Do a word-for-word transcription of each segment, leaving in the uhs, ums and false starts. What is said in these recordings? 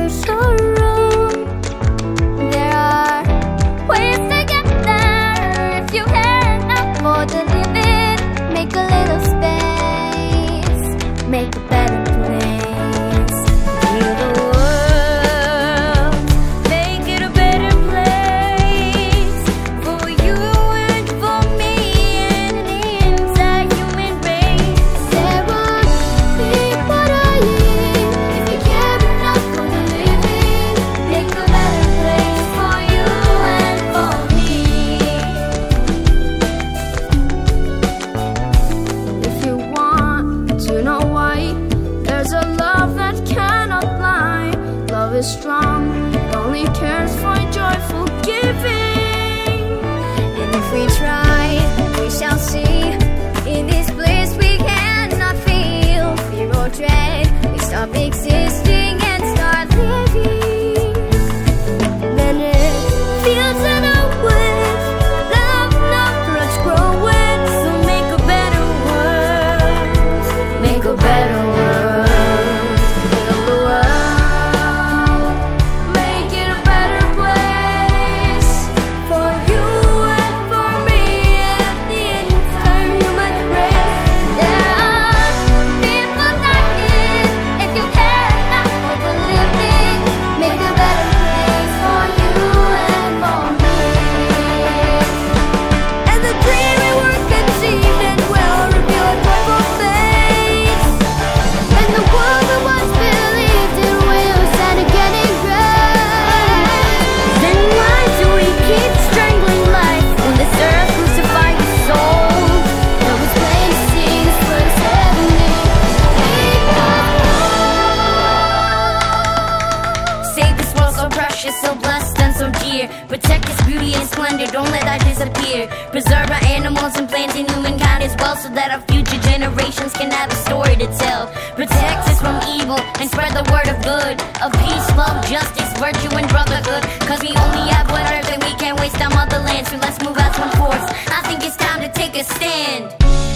you sorrow. There are ways to get there if you care enough for the living. Make a little space, make a better place. Heal the world, make it a better place for you and for me and the entire human race. There are people dying if you care enough for the living. Make a better place for you and for me. If you want to know why, there's a love that cannot lie. Love is strong, it only cares for joyful giving. And if we try, we shall see. In this bliss we cannot feel fear or dread. We stop existing and start living. Then it feels in a wave, love, love, roots growing. So make a better world, make a better world. Heal the world, make it a better place for you and for me and the entire human race. There are people dying if you care enough for the living. Make a better place for you and for me. And the dream we were conceived in will reveal a joyful face. And the world that once believed in will stand again in grace. Then why do we keep strangling life when this earth crucified the soul? That was plain to see this was heavenly. Save this world so precious, so blessed and so dear. Protect its beauty and splendor, don't let that disappear. Preserve our animals and plants and humankind as well, so that our future generations can have a story to tell. Protect us from evil and spread the word of good, of peace, love, justice, virtue and brotherhood. Cause we only have one earth and we can't waste our motherland. So let's move as one force, I think it's time to take a stand.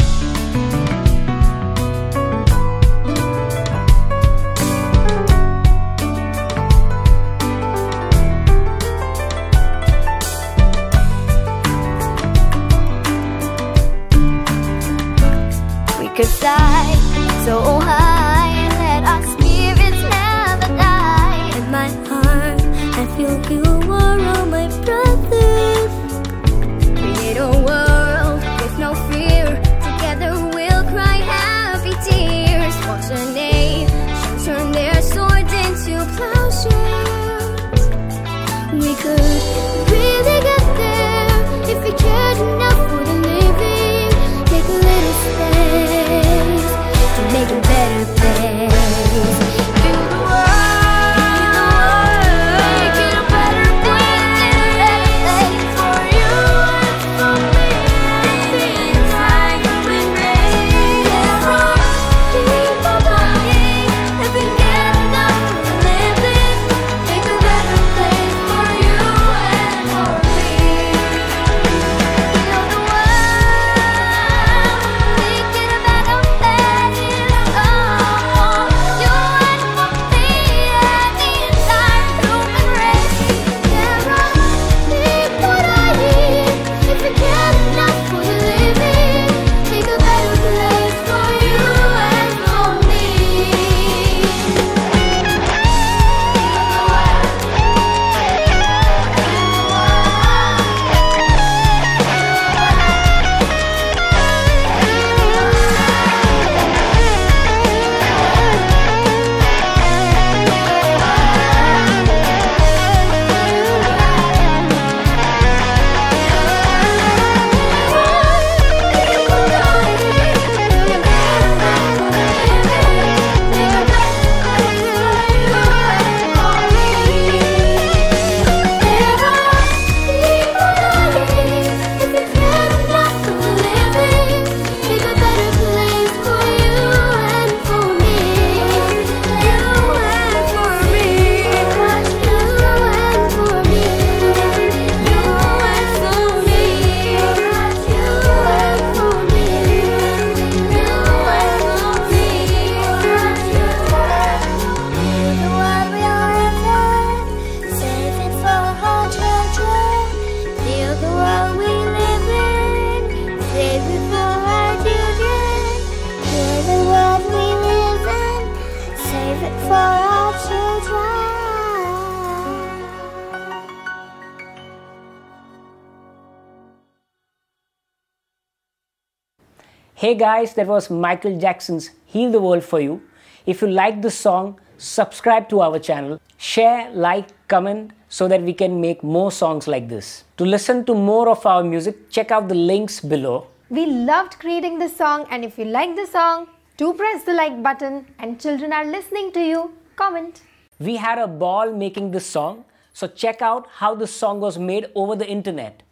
We could fly so high and let our spirits never die. In my heart, I feel you are all my brothers. Create a world with no fear. Together we'll cry happy tears. Watch a nation turn their swords into plowshares. We could really get there if we cared enough for the living. Take a little space to make a better place. Heal the world, make it a better place for you and for me. Hey guys, that was Michael Jackson's Heal the World for you. If you like this song, subscribe to our channel, share, like, comment so that we can make more songs like this. To listen to more of our music, check out the links below. We loved creating this song, and if you like the song, do press the like button, and children are listening to you, comment. We had a ball making this song, so check out how this song was made over the internet.